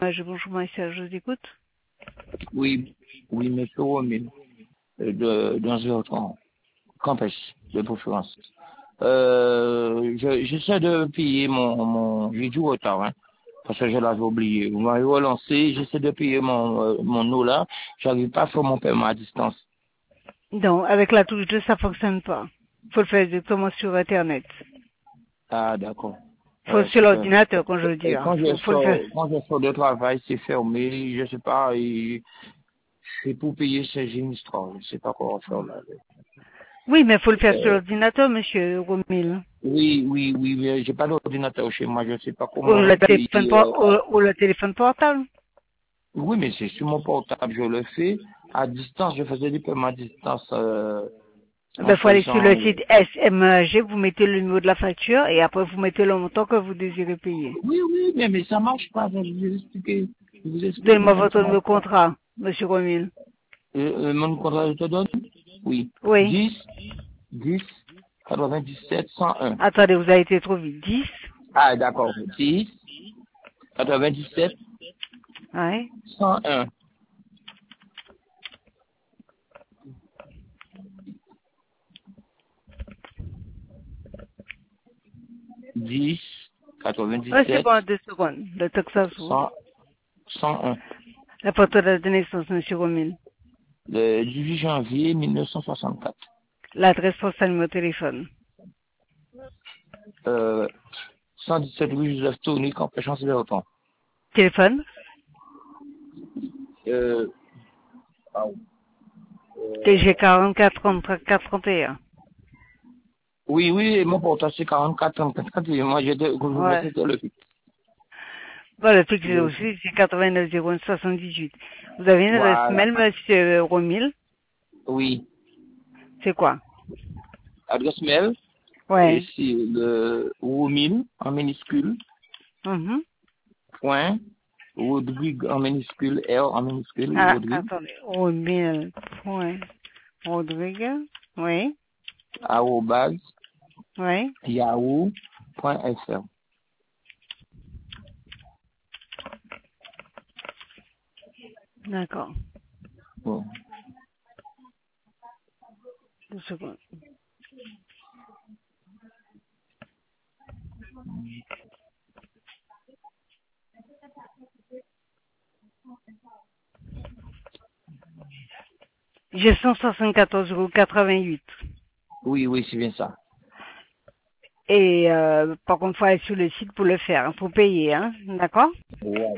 Bonjour, monsieur, je vous écoute. Oui, oui, monsieur Romil, dans campus de préférence. J'essaie de payer j'ai du retard, hein, parce que je l'avais oublié. Vous m'avez relancé, j'essaie de payer mon eau là, j'arrive pas à faire mon paiement à distance. Non, avec la touche 2, ça fonctionne pas. Faut le faire directement sur Internet. Ah, d'accord. Faut sur C'est que, l'ordinateur, quand je veux dire. Faut le faire. quand je sors de travail, c'est fermé, je sais pas, c'est pour payer ces ministres, je sais pas comment faire là. Oui, mais faut le faire sur Euh, l'ordinateur, monsieur Romil. oui, mais j'ai pas d'ordinateur chez moi, je sais pas Ou comment le payer. téléphone, ou le téléphone portable. Oui, mais c'est sur mon portable, je le fais à distance, je faisais des paiements à distance en Ben, faut aller sur le faisant. site SMG, vous mettez le numéro de la facture et après vous mettez le montant que vous désirez payer. Oui, mais ça marche pas, je vais vous explique Donnez-moi comment votre ça numéro marche de pas. contrat, monsieur Romil. Mon contrat, je te donne? Oui. Oui. 10 97 101. Attendez, vous avez été trop vite. 10. Ah, d'accord. 10 97 Ouais. 101. 10 C'est 97 bon, 2 secondes. Le temps que ça s'ouvre. 100 101. La photo de naissance, monsieur Romil. Le 18 janvier 1964. L'adresse postale, numéro de téléphone. 117 rue Joseph Tony, Campus Chancelier-Auton. Téléphone. Euh, TG 44 34 31. oui, mon portable c'est 44 34. Et moi, Ouais. c'était le fixe. Bon, le fixe aussi, c'est 89 01 78. Vous avez une adresse Voilà. mail, monsieur Romil? Oui. C'est quoi? Adresse mail, et Ouais. c'est le Romil en minuscule, Mhm. point, Rodrigue en minuscule, R en minuscule, Ah, Rodrigue, attendez. Romil. Point. Rodrigue. Oui. arrobase, Oui. yahoo.fr. D'accord. Bon. 2 secondes. J'ai 174,88 €. Oui, c'est bien ça. Et par contre, faut aller sur le site pour le faire. Il faut payer, hein. D'accord? Ouais.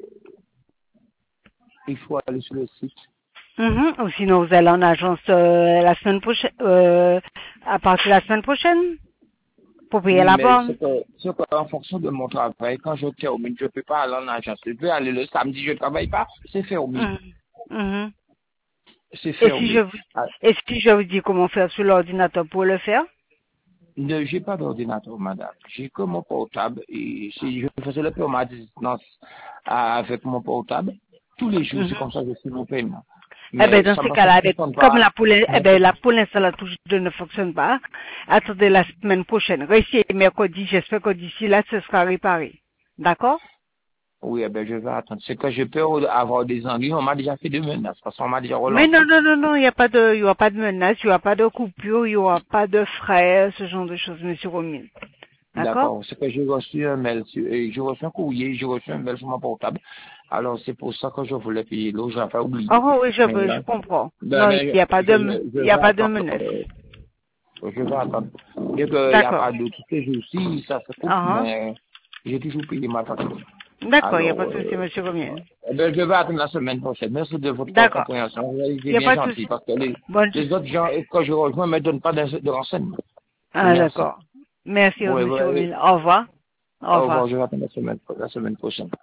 Il faut aller sur le site. Ou sinon, vous allez en agence la semaine prochaine, à partir de la semaine prochaine, pour payer Oui, mais là-bas. c'est que en fonction de mon travail, quand je termine, je peux pas aller en agence. Je peux aller le samedi, je travaille pas, c'est fermé. Mhm. Mhm. C'est Et si je fermé. vous, Ah, et si je vous dis comment faire sur l'ordinateur pour le faire? j'ai pas d'ordinateur, madame. J'ai que mon portable et si je faisais le paiement à distance avec mon portable, tous les jours, c'est Mhm. comme ça que je fais mon paiement. Eh ben, Mais dans ça ces ne cas-là, fonctionne comme pas. la pour l'instant, la touche 2 ne fonctionne pas, attendez la semaine prochaine. Réussissez mercredi, j'espère que d'ici là, ce sera réparé. D'accord? Oui, eh ben, je vais attendre. C'est que j'ai peur d'avoir des ennuis. On m'a déjà fait des menaces parce qu'on m'a déjà Mais non, relancé. non, non, non, il y aura pas de menace, il y aura pas de coupure, il y aura pas de frais, ce genre de choses, monsieur Romil. D'accord? D'accord. C'est que j'ai reçu un mail, j'ai reçu un courrier, j'ai reçu un mail sur mon portable. Alors, c'est pour ça que je voulais payer l'eau. J'avais oublié. Oh oui, Mais je là, comprends. ben, Non, il mais n'y a pas de, je il y a vais pas de attendre. menace. Je vais attendre. Dès qu'il n'y a D'accord. pas de tous ces jours-ci, ça se coupe, Ah, mais j'ai toujours payé ma facture. D'accord, il n'y a pas Alors, de souci, monsieur Romil. eh ben, je vais attendre la semaine prochaine. Merci de votre D'accord. compréhension. Vous avez Il été n'y a bien pas de gentil souci. parce que Bonne, les autres gens que je rejoins ne me donnent pas de renseignements. ah, Merci. d'accord. Merci, Oui, monsieur Romil. Au revoir. Au au revoir. revoir. Je vais attendre la semaine prochaine.